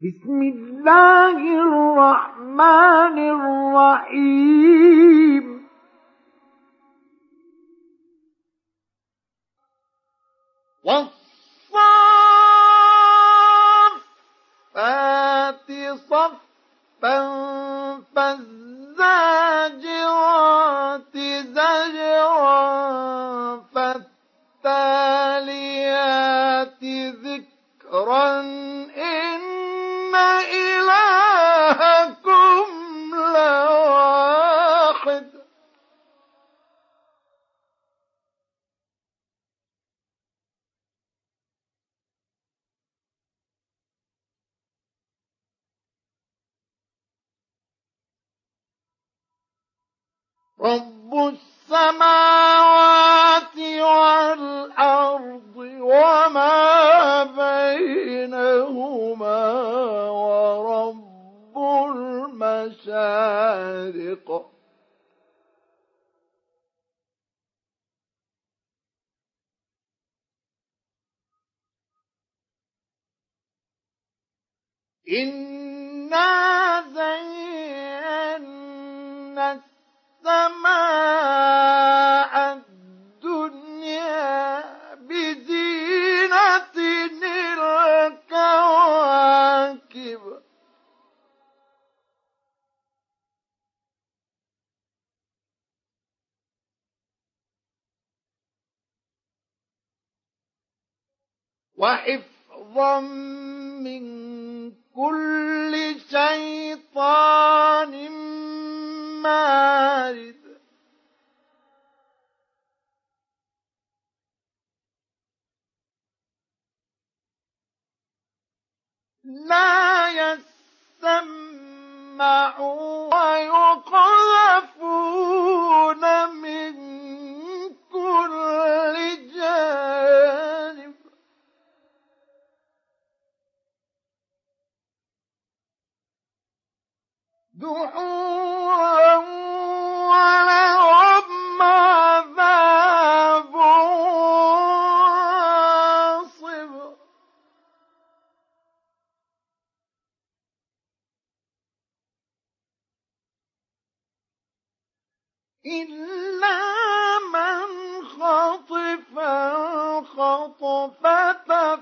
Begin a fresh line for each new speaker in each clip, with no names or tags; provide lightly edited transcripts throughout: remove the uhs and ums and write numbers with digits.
بسم الله الرحمن الرحيم والصافات صفا فالزاجرات زجرا فالتاليات ذكرا إن إلهكم لواحد رب السماوات والأرض وما بينهما ورب المشارق إنا زينا السماء الدنيا بزينة الكواكب وحفظا من كل شيطان مارد لا يسمعون ويقذفون من كل جانب دحورا ولهم عذاب واصب إلا من خطف الخطفة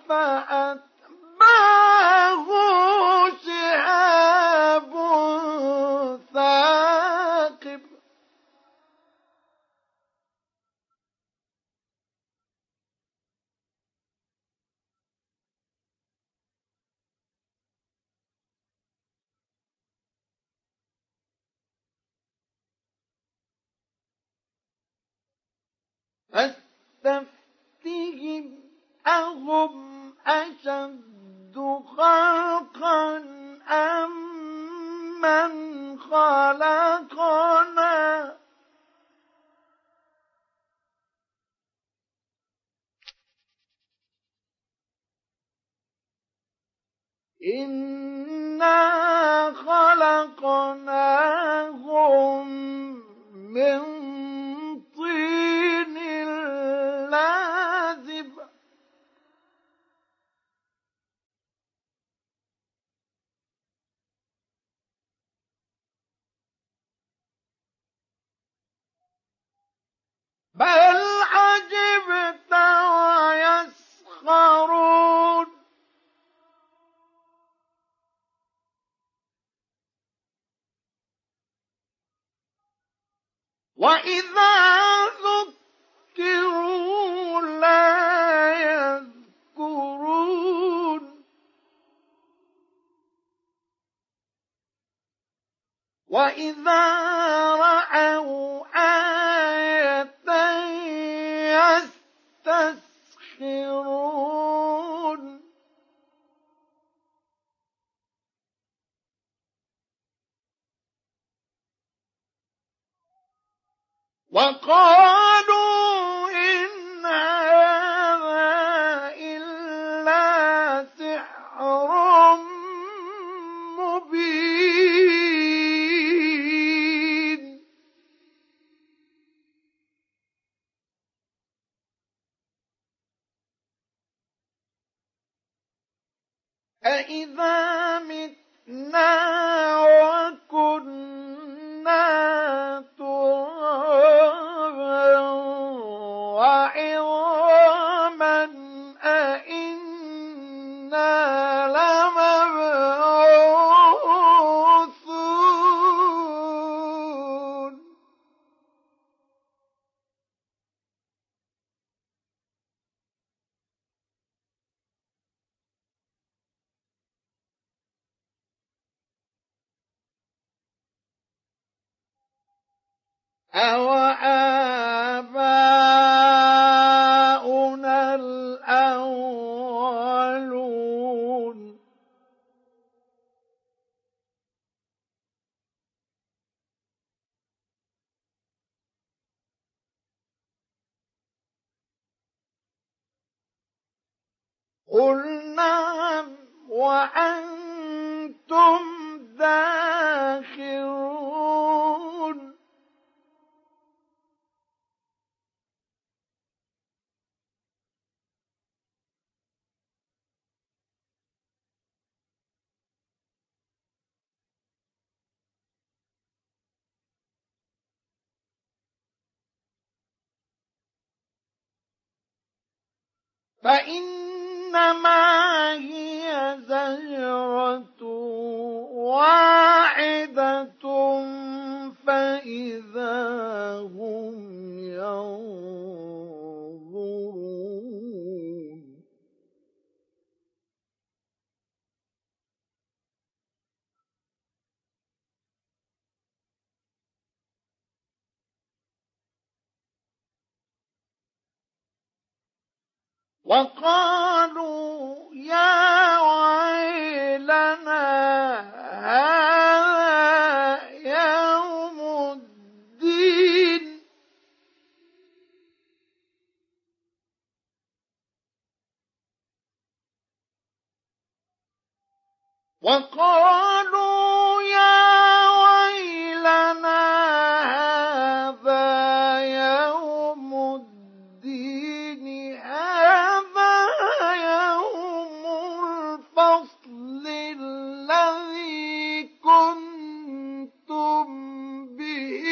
فأتبعه شهاب ثاقب فاستفتهم أهم أشد خلقا أم من خلقنا إنا خلقناهم من طين لازب بل عجبت ويسخرون وإذا ذكروا لا يذكرون وإذا رأوا آية يستسخرون وقالوا إن هذا إلا سحر مبين أإذا متنا وكنا ترابا وعظاما أإنا لمبعوثون أوآباؤنا الأولون قل نعم وأنتم داخرون فإنما هي زجرة واحدة فإذا هم ينظرون وقالوا يا ويلنا هذا يوم الدين وقالوا يا ويلنا هذا يوم الدين هذا يوم الفصل الذي كنتم به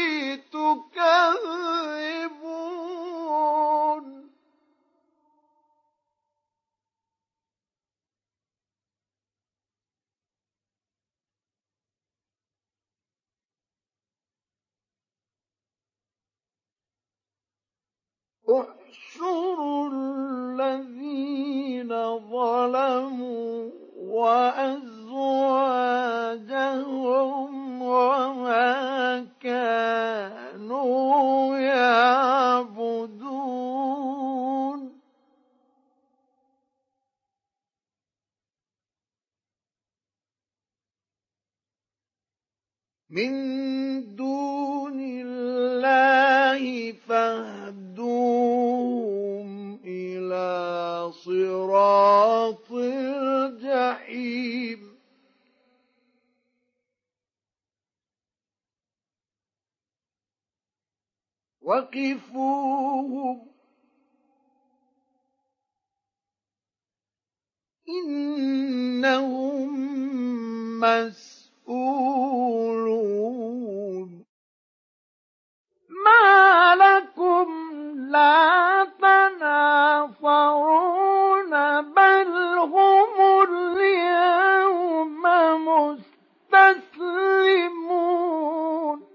تكذبون احشروا الذين ظلموا وأزواجهم وما كانوا يعبدون من دون الله فاهدوهم إلى صراط الجحيم وقفوهم إنهم مسؤولون ما لكم لا تناصرون بل هم اليوم مستسلمون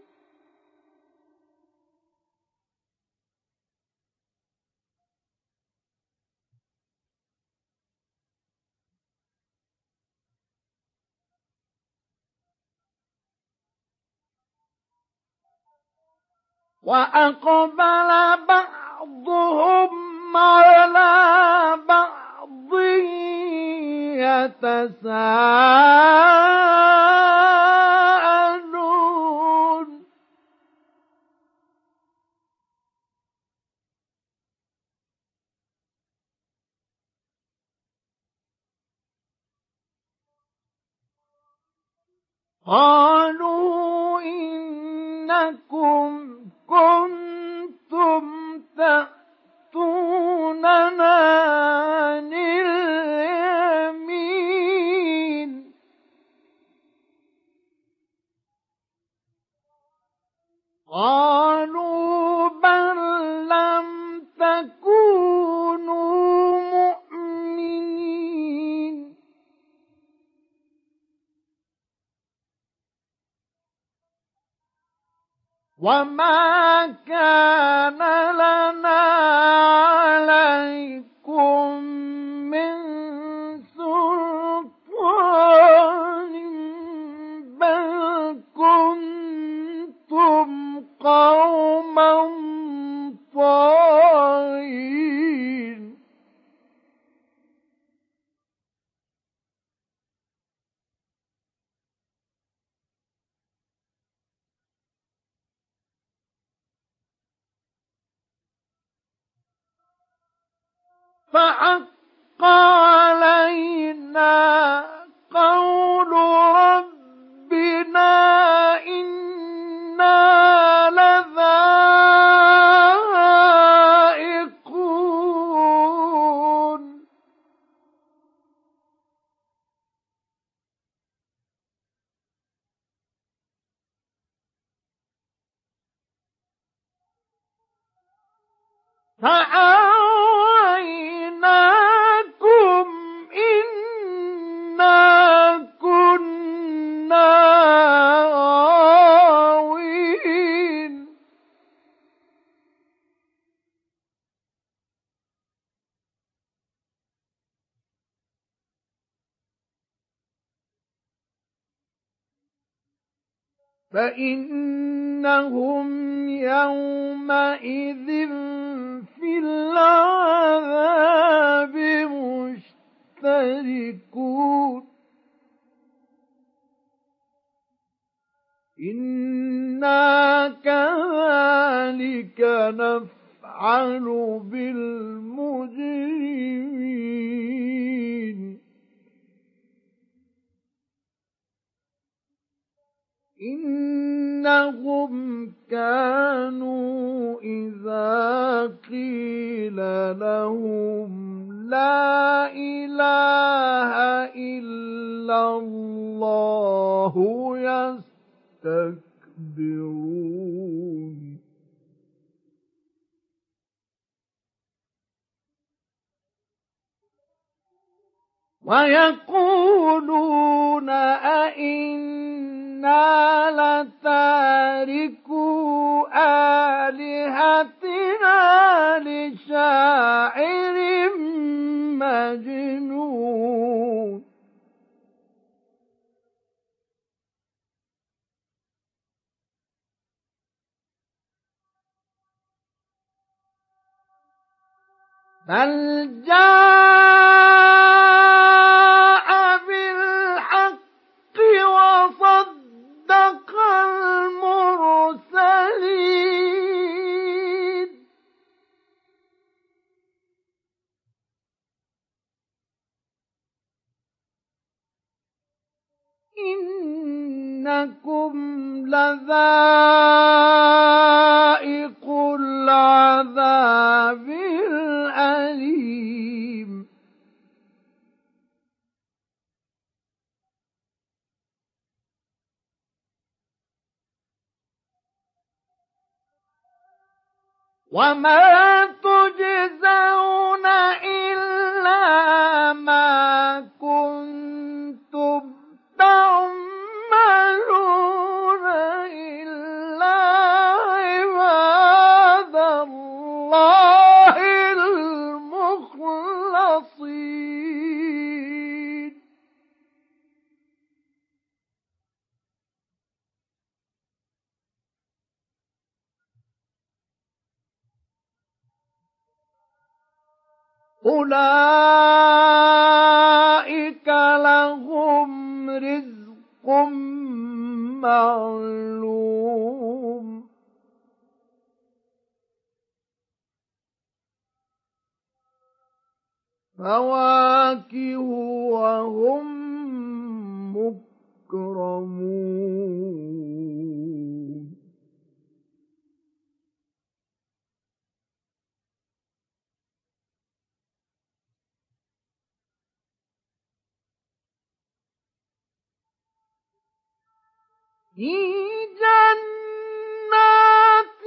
وأقبل بعضهم على بعض يتساءلون قالوا إنكم كنتم تأتوننا عن اليمين وما كان لنا عليكم من سلطان بل كنتم قوما طاغين فحق علينا قول ربنا إنا لذائقون فأغويناكم إنا كنا غاوين فإنهم يومئذ في العذاب مشتركون إنا كذلك نفعل بالمجرمين إنهم كانوا إذا قيل لهم لا إله إلا الله يستكبرون ويقولون أئنا لتاركو آلهتنا لشاعر مجنون بل جاء بالحق وصدق المرسلين إنكم لذائق العذاب الأليم وما تجزون إلا ما كنتم تعملون إلا عباد الله المخلصين أولئك لهم رزق معلوم فواكه وهم مكرمون في جنات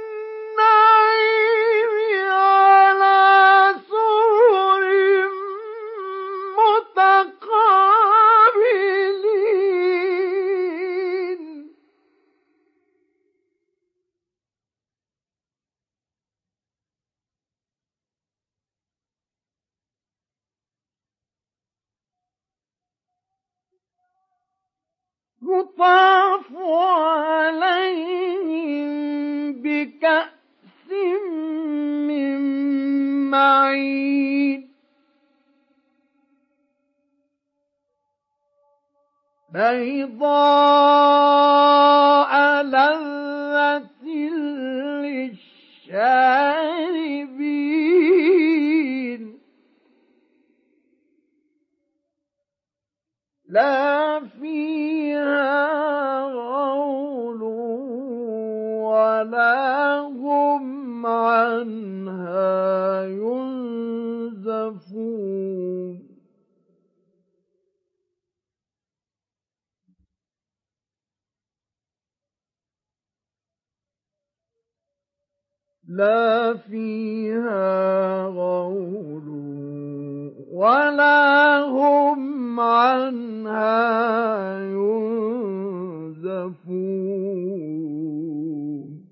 النعيم على سرر متقابلين يطاف عليهم بكأس من معين بيضاء لذة للشاربين لا فيها غول ولا هم عنها ينزفون لا فيها غول ولا هم عنها ينزفون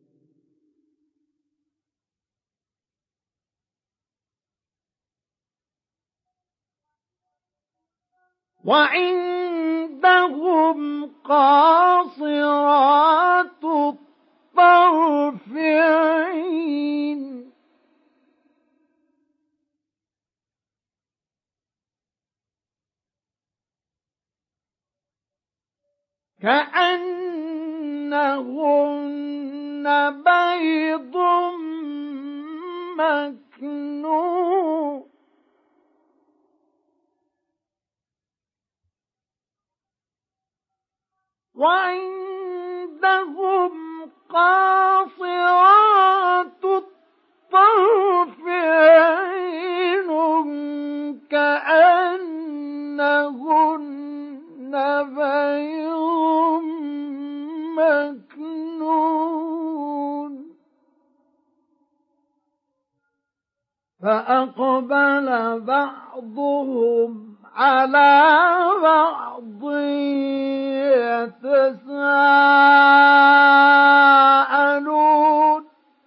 وعندهم قاصرات الطرف عين كأنهن بيض مكنون وعندهم قاصرات الطرف عين كأنهن بيض مكنون فأقبل بعضهم على بعض يتساءلون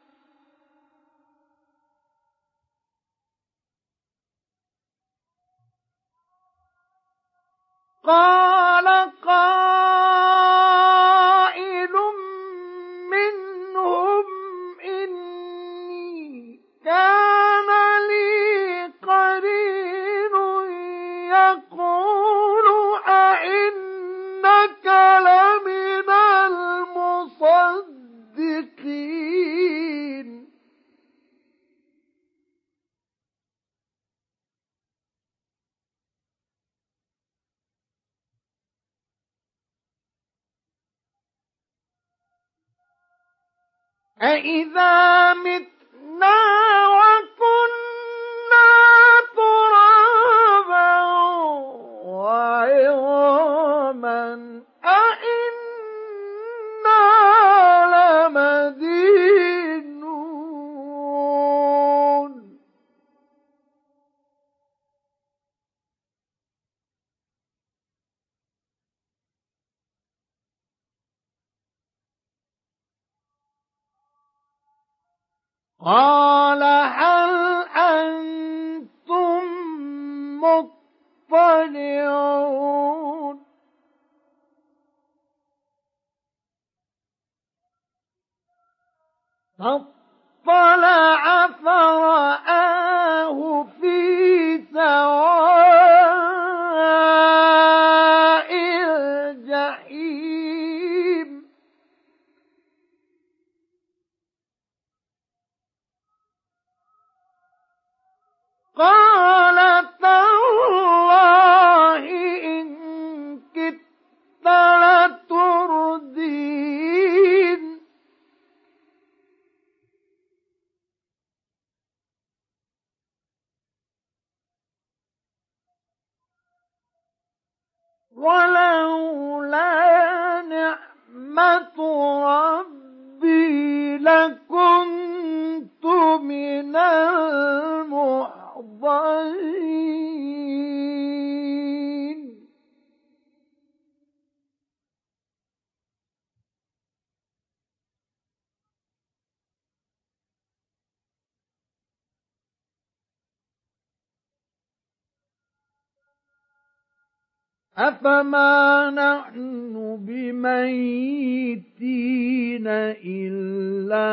قال قائل منهم إني كان لي قرين يقول أئنك لمن المصدقين أإذا متنا وكنا ترابا وعظاما أإنا لمدينون قال هل أنتم مطلعون فاطلع فرآه في سواء الجحيم قال تالله إن كدت لتردين ولولا نعمة ربي لكنت من المحضرين أفما نحن بميتين إلا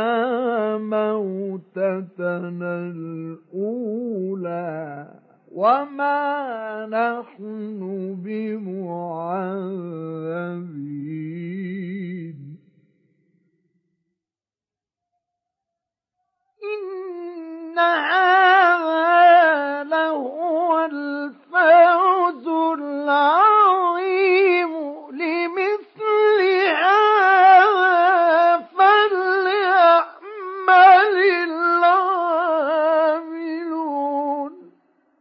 موتتنا الأولى وما نحن بمعذبين إن هذا لهو الفوز العظيم لمثل هذا فليعمل العاملون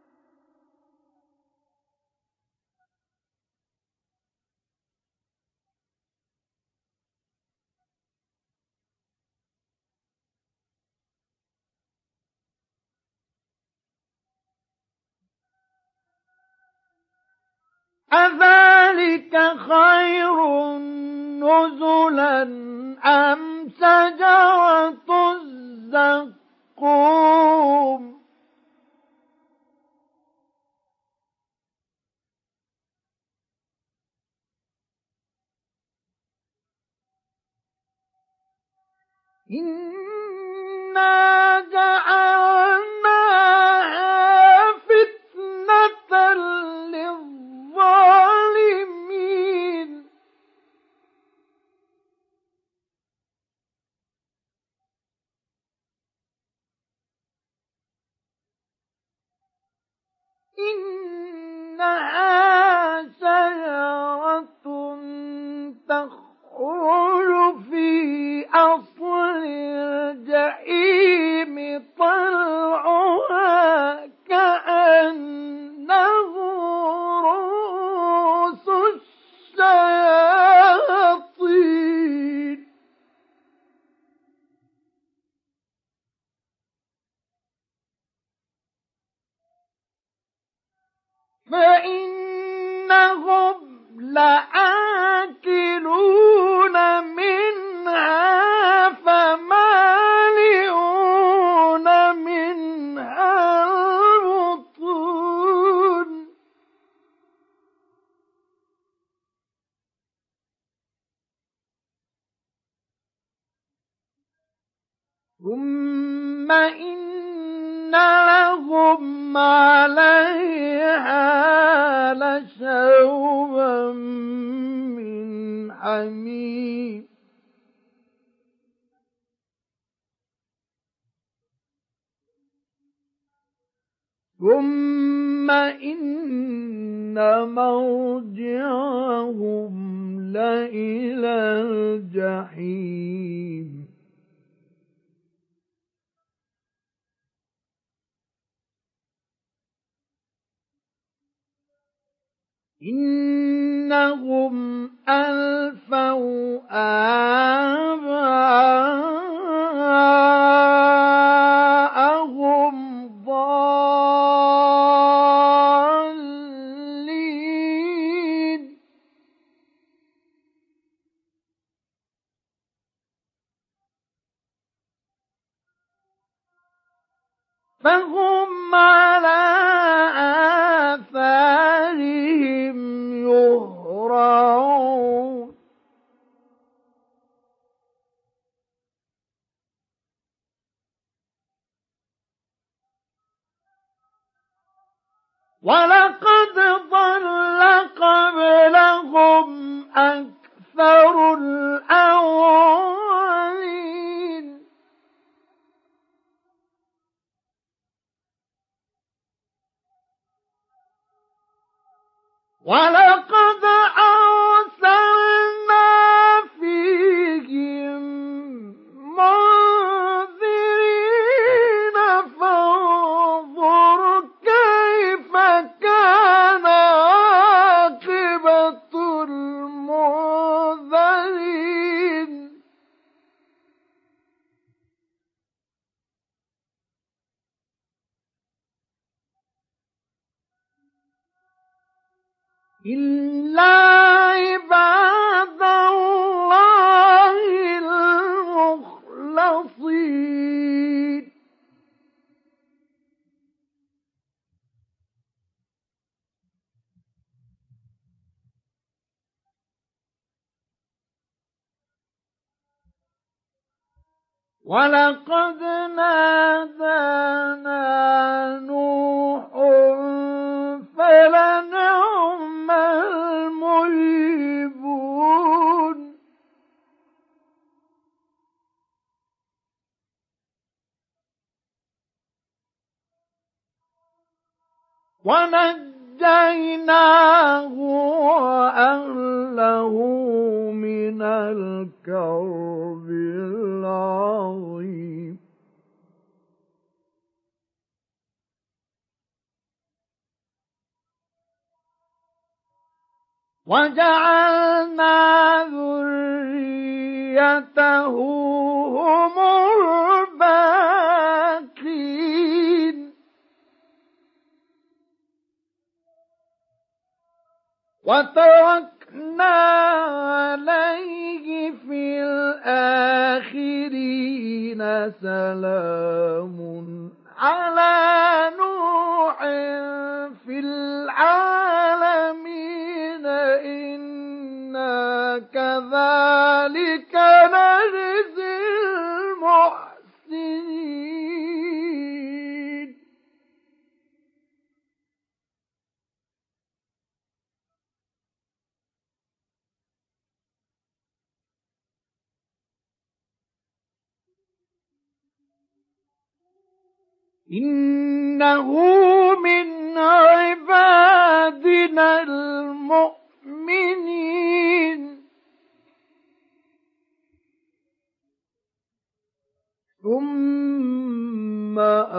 أذلك خير نزلا أم شجرة الزقوم إنا جعلناها فتنة للظالمين إنها شجرة تخرج في أصل الجحيم طلعها كأنه رؤوس الشياطين فإنهم لآكلون منها فمالئون منها البطون ثم إن لهم عليها لشوبا من حميم ثم إن مرجعهم لإلى الجحيم إنهم ألفوا آباءهم ضالين فهم على آثارهم يهرعون ولقد ضل قبلهم أكثر الأولين ولقد أرسلنا فيهم منذرين فانظر كيف كان عاقبة المنذرين إلا عباد الله المخلصين ولقد نادانا نوح فلنعم المجيبون ونجيناه وأهله من الكرب العظيم وجعلنا ذريته هم الباقين وتركنا عليه في الآخرين سلام على نوح في العالمين إنا كذلك نجزي المحسنين إنه من عبادنا المؤمنين ثم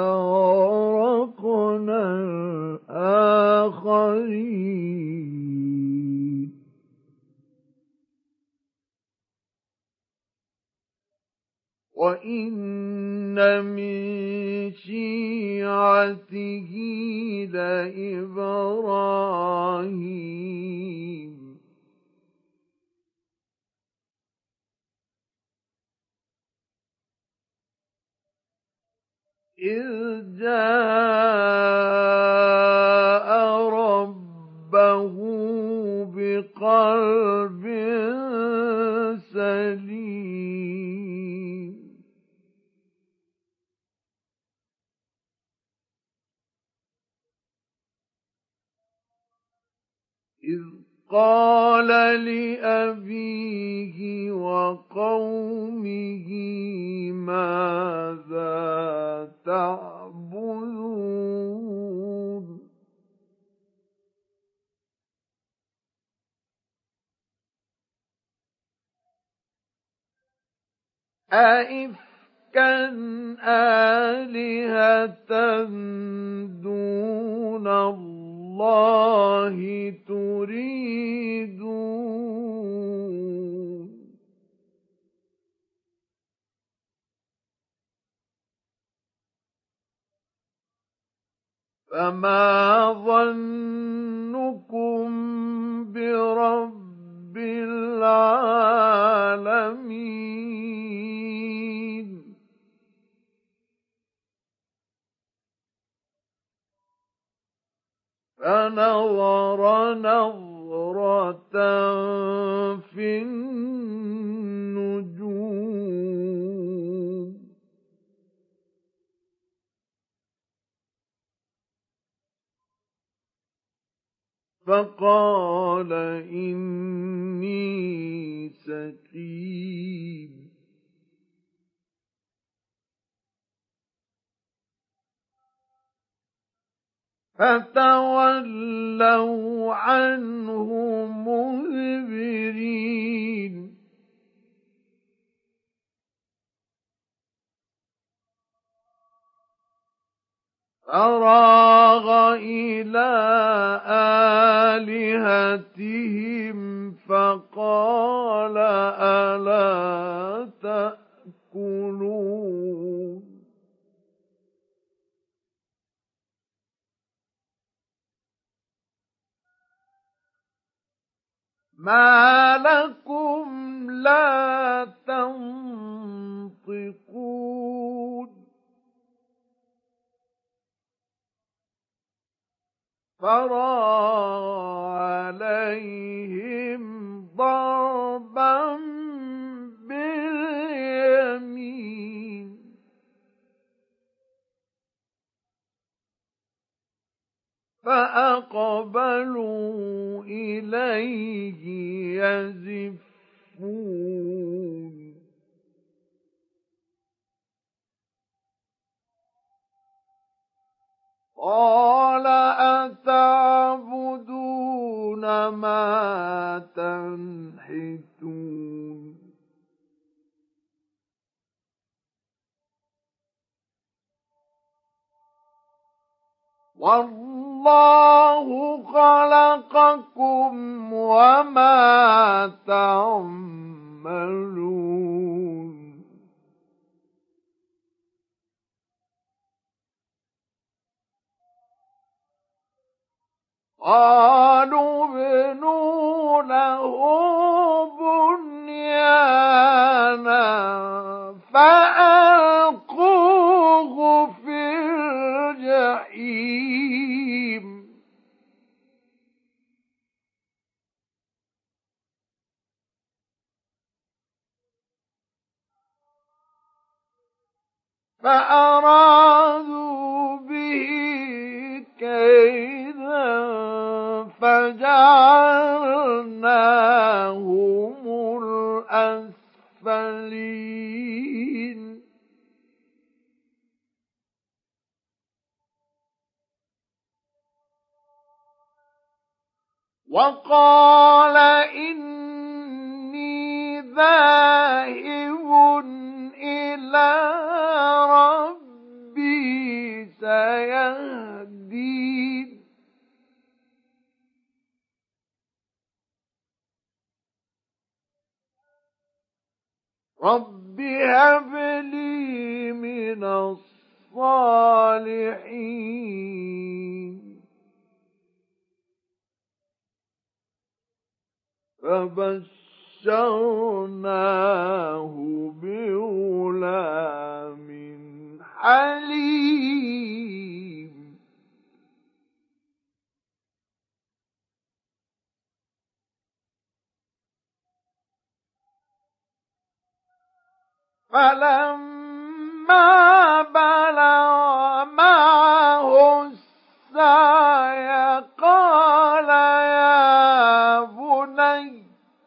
أغرقنا الآخرين وإن من شيعته لإبراهيم إذ جاء ربه بقلب سليم إذ قال لأبيه وقومه ماذا تعبدون أئفكا آلهة دون الله تريدون فما ظنكم برب العالمين فنظر نظرة في النجوم فقال إني سقيم فتولوا عنه مدبرين فراغ إلى آلهتهم فقال ألا تأكلون ما لكم لا تنطقون فراغ عليهم ضربا باليمين أقبلوا إليه يزفون قال أتعبدون ما تنحتون والله خلقكم وما تعملون قالوا ابنوا له بنيانا فألقوه في الجحيم فأرادوا به كيدا فجعلناهم الأسفلين وقال إني ذاهب إلى ربي سيهدين رب هب لي من الصالحين فبشرناه بغلام حليم فلما بلغ معه السعي قال يا بني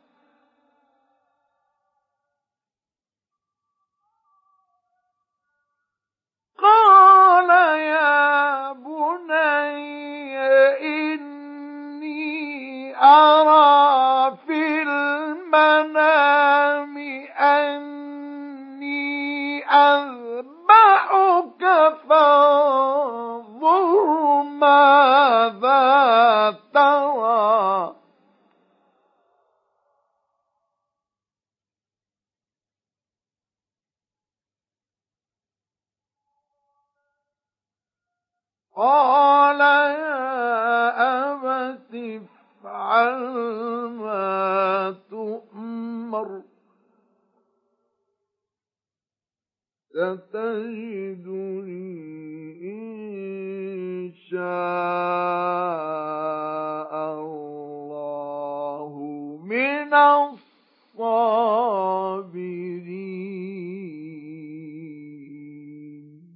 إني أرى في المنام أني أذبحك فانظر ماذا ترى قال يا أبت افعل ما تؤمر ستجدني إن شاء الله من الصابرين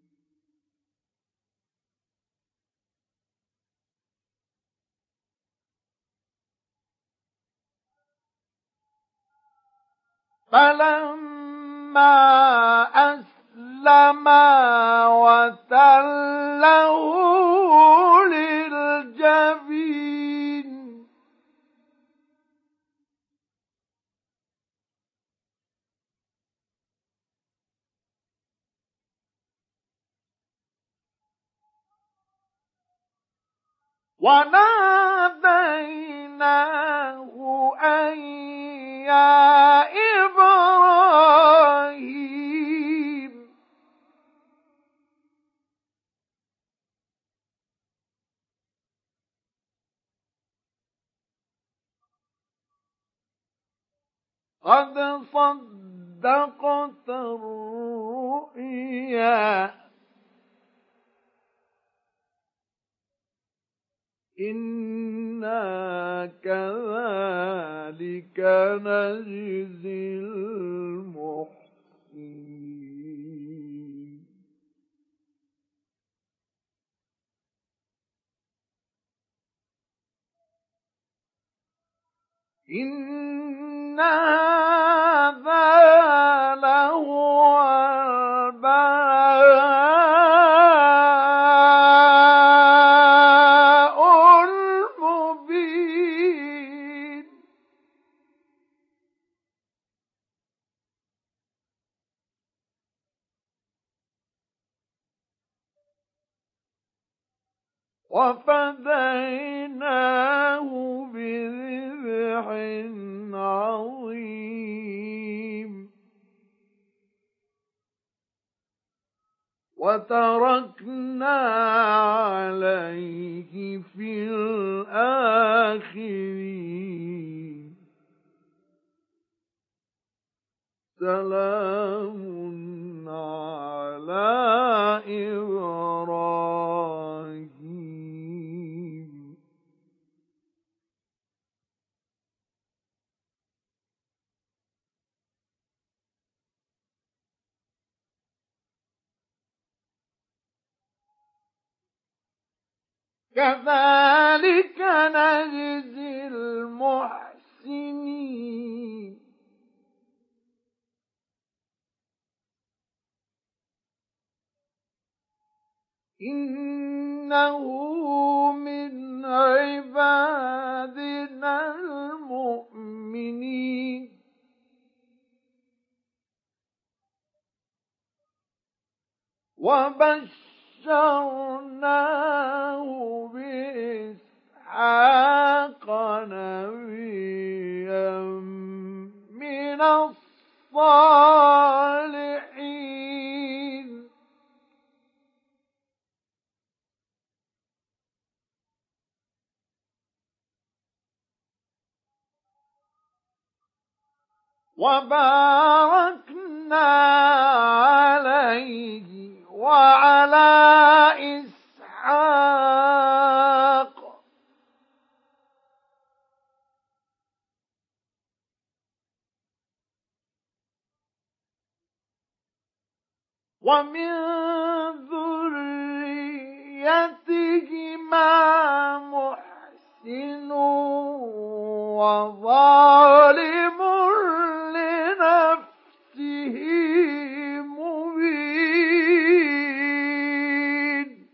فلما أسلما وتله للجبين وناديناه أن يا إبراهيم قد صدقت الرؤيا إنا كذلك نجزي المحسنين إن هذا لهو البلاء المبين. وفديناه بذبح عظيم وتركنا عليه في الآخرين. سلام على إبراهيم. كذلك نجزي المحسنين. إنه من عبادنا المؤمنين. وبشرناه بإسحاق نبيا من الصالحين. وباركنا عليه وعلى إسحاق ومن ذريتهما محسن وظالم لنفسه مبين.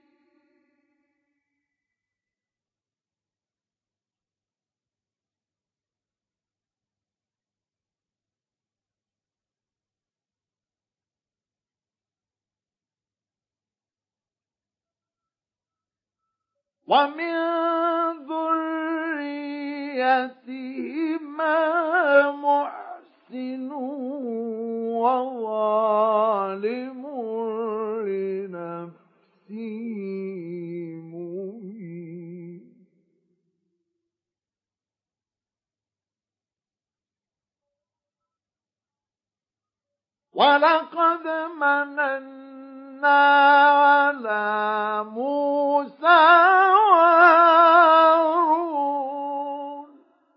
ومن ذريتهما محسن وظالم لنفسه مبين. ولقد مننا على موسى وهارون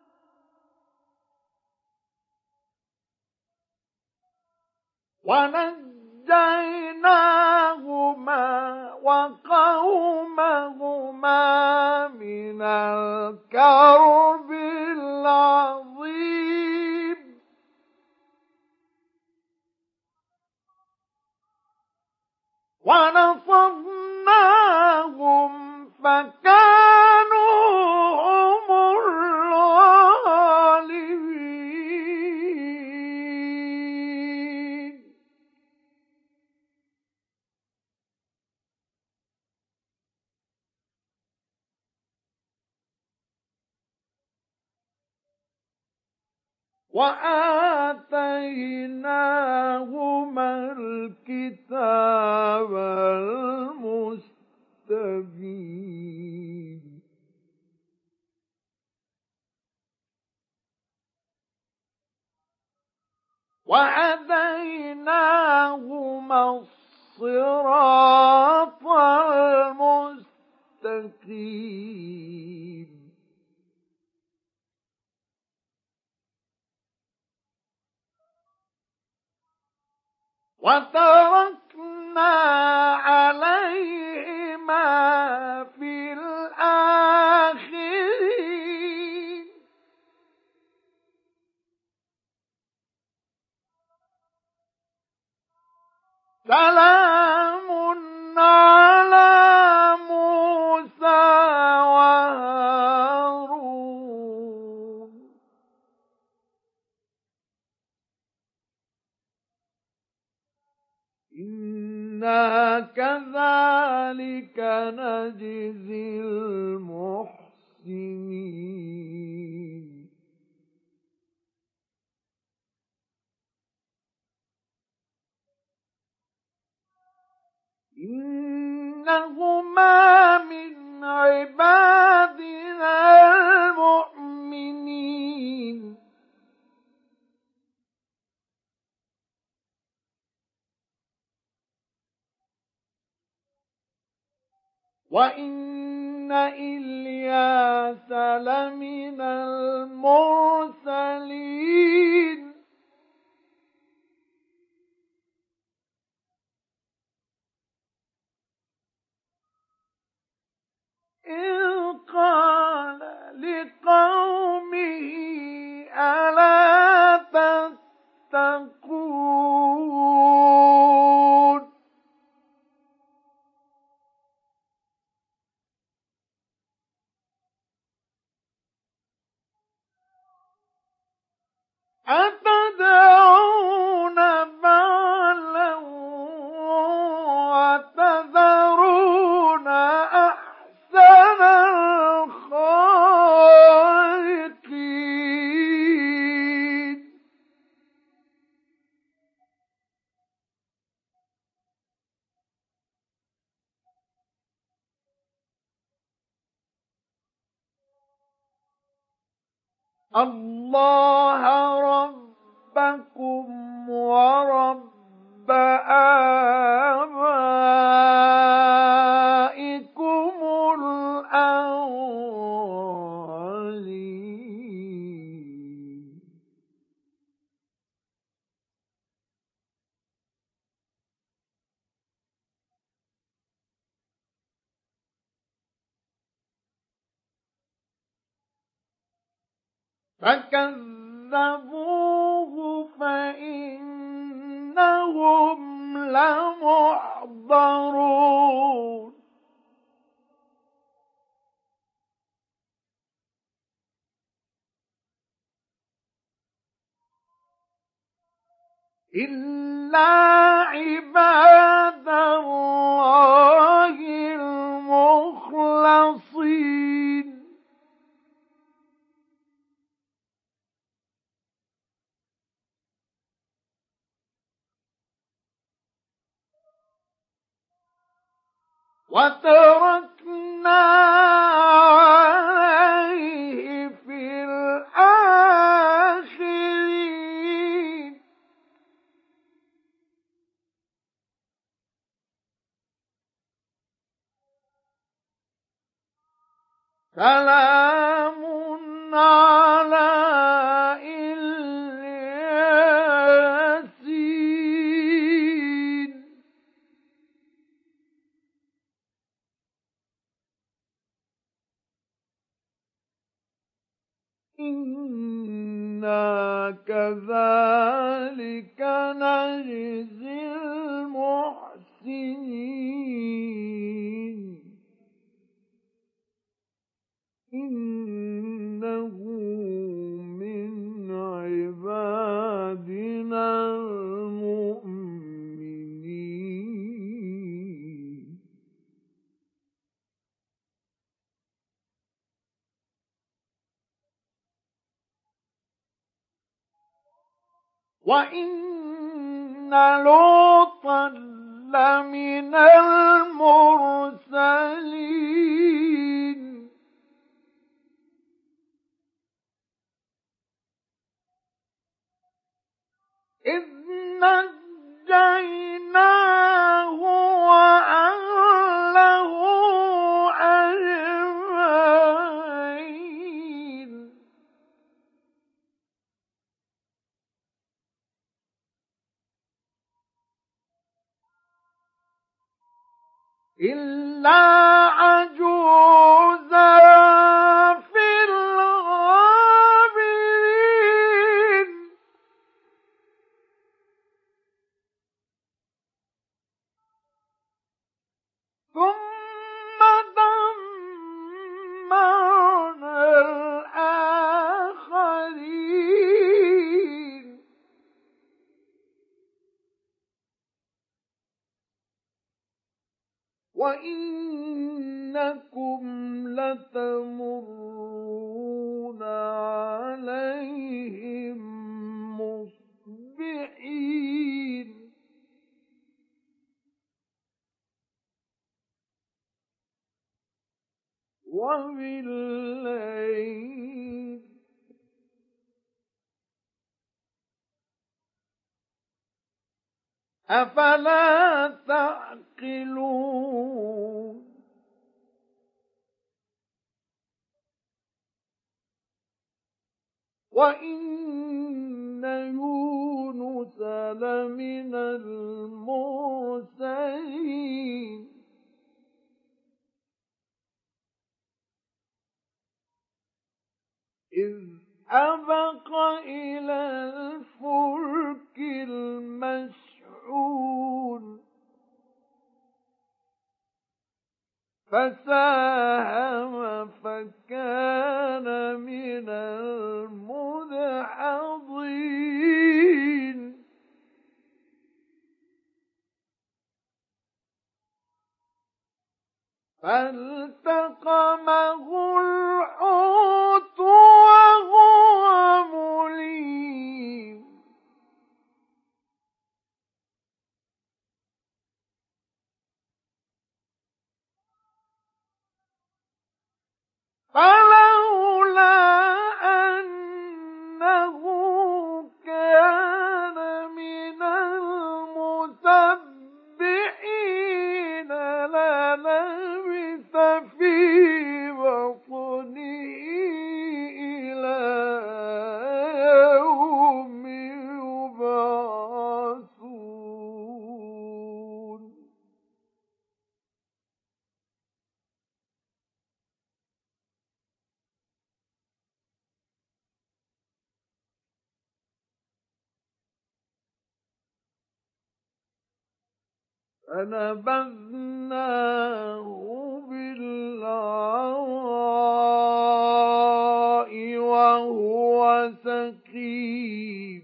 ونجيناهما وقومهما من الكرب العظيم. ونصرناهم فكانوا هم الغالبين. وآتيناهما الكتاب المستبين. وهديناهما الصراط المستقيم. وتركنا عليهما في الآخرين. وكذلك نجزي المحسنين إنهما من عبادنا المؤمنين وإن إلياس لمن المرسلين إذ قال لقومه ألا تتقون أتدعون بعلا وتذرون أحسن الخالقين الله ربكم ورب آبائكم الأولين فكذبوه فإنهم لمحضرون إلا عباد الله المخلصين وتركنا عليه في الآخرين سلام على الياسين إنا كذلك نجزي المحسنين إنه من عبادنا المؤمنين وإن لوطا لمن المرسلين إذ نجيناه وأهله أجمعين إلا عجوزا في الغابرين ثم دمرنا الآخرين وَإِنَّكُمْ لَتَمُرُّونَ عَلَيْهِم مُصْبِحِينَ وَبِاللَّيْلِ أَفَلَا تَعْقِلُونَ وَإِنَّ يُونُسَ لَمِنَ الْمُرْسَلِينَ إِذْ أَبَقَ إِلَى الْفُلْكِ الْمَشْحُونِ فَسَاهَمَ فَكَانَ مِنَ الْمُدْحَضِينَ فَالْتَقَمَهُ الْحُوتُ وَهُوَ مُلِيمٌ فَلَوْلَا أَنَّهُ كَانَ مِنَ الْمُسَبِّحِينَ لَلَبِثَ فِي بَطْنِهِ إِلَى يَوْمِ يُبْعَثُونَ فَنَبَذْنَاهُ بِالْعَرَاءِ وَهُوَ سَقِيمٌ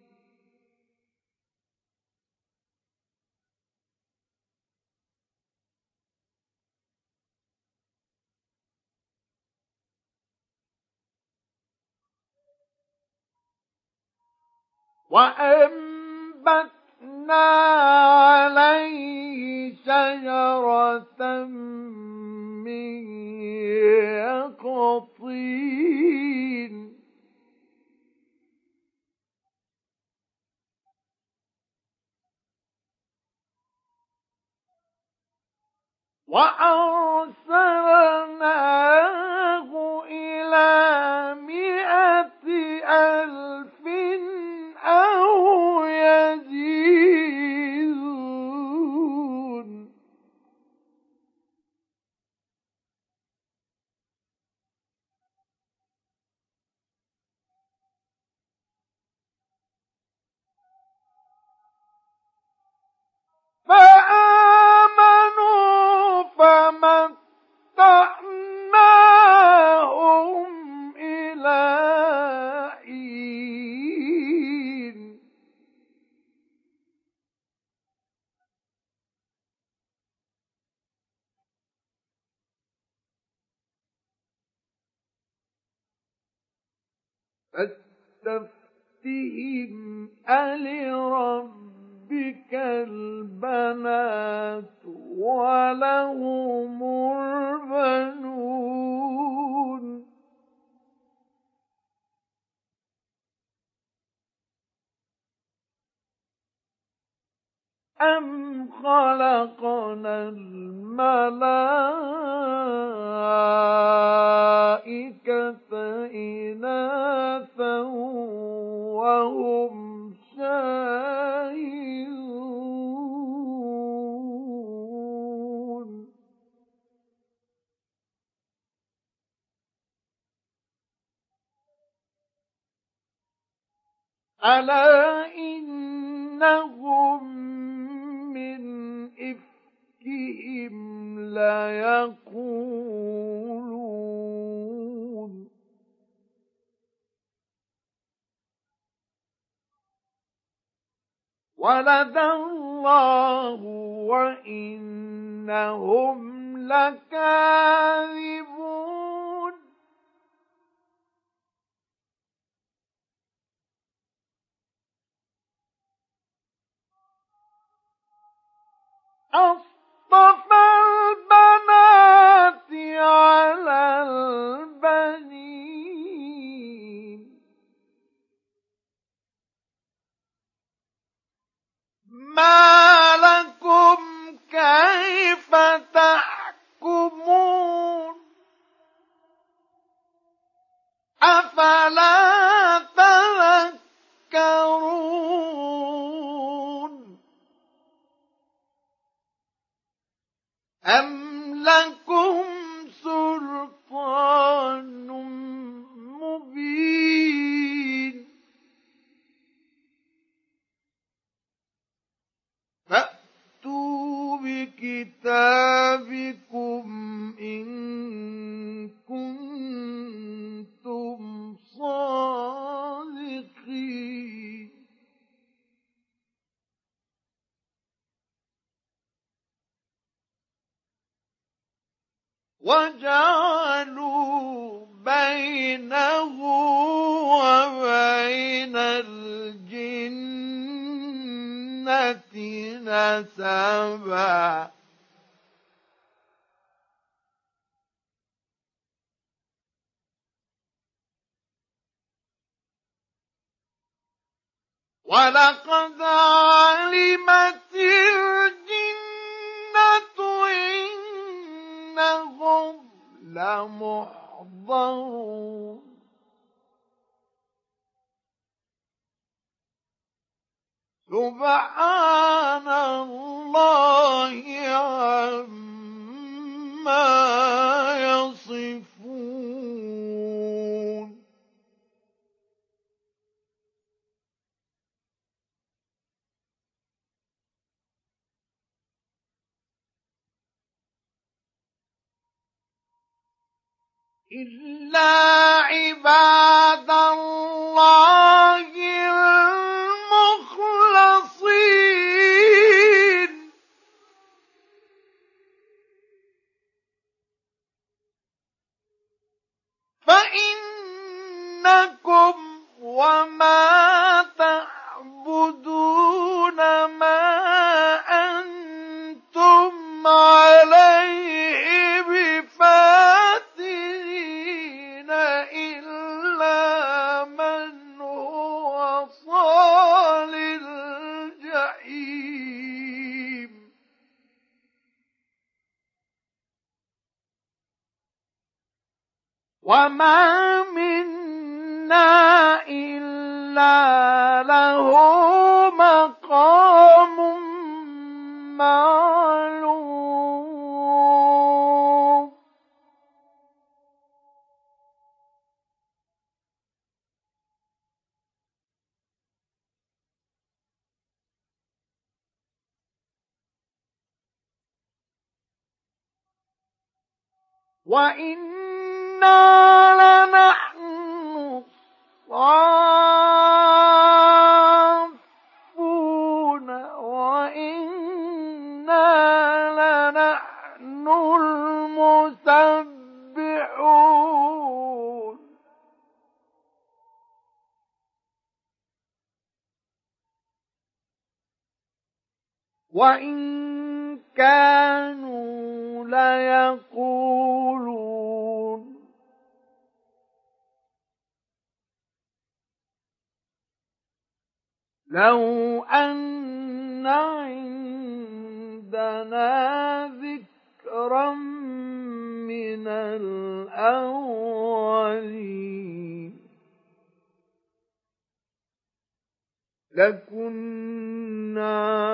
وَأَنبَتْنَا عَلَيْهِ شَجَرَةً مِّن يَقْطِينٍ وَأَرْسَلْنَاهُ إِلَى 100,000 أَوْ يَزِيدُونَ فَآمَنُوا فَمَتَّعْنَاهُمْ إِلَىٰ حِينٍ فَاسْتَفْتِهِمْ أَلِرَبِّكَ الْبَنَاتُ وَلَهُمُ الْبَنُونَ أَمْ خَلَقْنَا الْمَلَائِكَةَ إِنَاثًا وَهُمْ شَاهِدُونَ أَلَا إِنَّهُمْ مِنْ إِفْكِهِمْ لَيَقُولُونَ وَلَدَ اللَّهُ وَإِنَّهُمْ إنهم لكاذبون أصطفى البنات على البنين ما لكم كيف تحكمون أفلا تذكرون أم لكم سلطان مبين فأتوا بكتابكم إن كنتم صادقين وجعلوا بينه وبين الجنة نسبا ولقد علمت الجنة إنهم لمحضرون سبحان الله عما يصفون إلا عباد الله المخلصين فإنكم وما تعبدون ما أنتم عليه بفاتنين إلا من هو صال الجحيم وما منا إلا له مقام معلوم وإنا لنحن الصافون وإنا لنحن المسبحون وإن كانوا ليقولون لو أن عندنا ذكرا من الأولين لكنا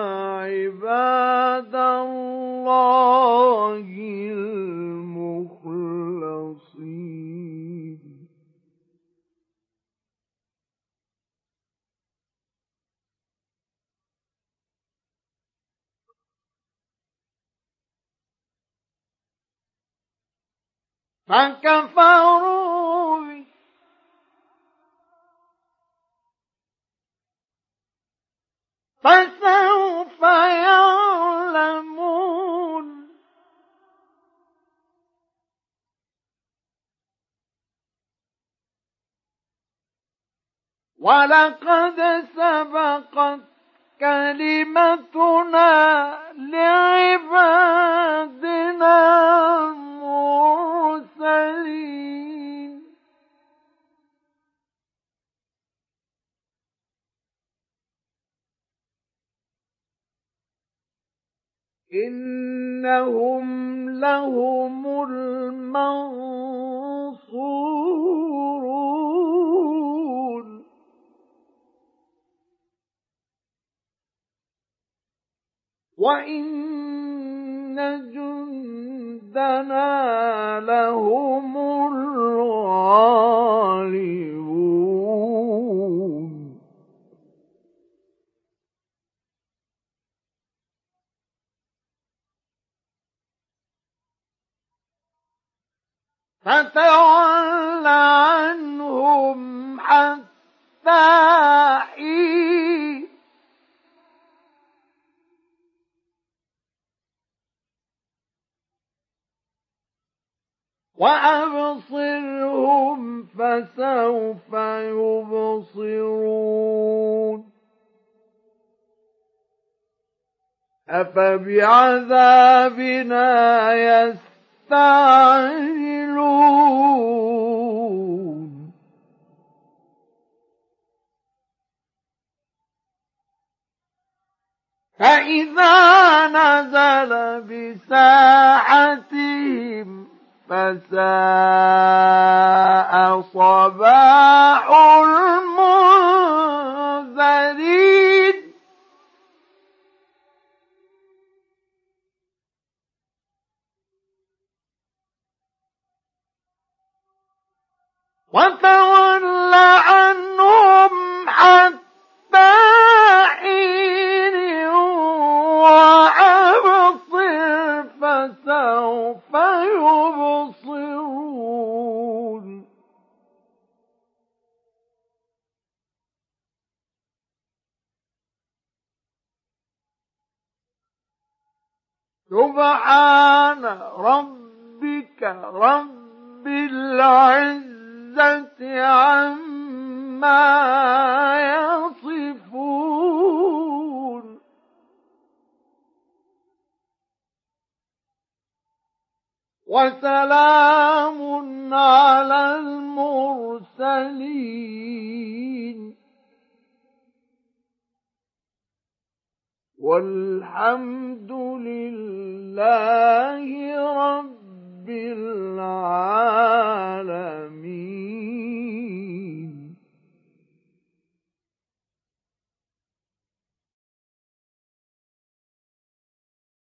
عباد الله المخلصين فكفروا به فسوف يعلمون ولقد سبقت كلمتنا لعبادنا المرسلين إنهم لهم المنصورون وإن جندنا لهم الغالبون فتول عنهم حتى حين وأبصرهم فسوف يبصرون أفبعذابنا يستعجلون فإذا نزل بساحتهم فساء صباح المنذرين وتول عنهم حتى حين وأبصر فسوف يبصرون سبحان ربك رب العزة عما يصفون وسلام على المرسلين والحمد لله رب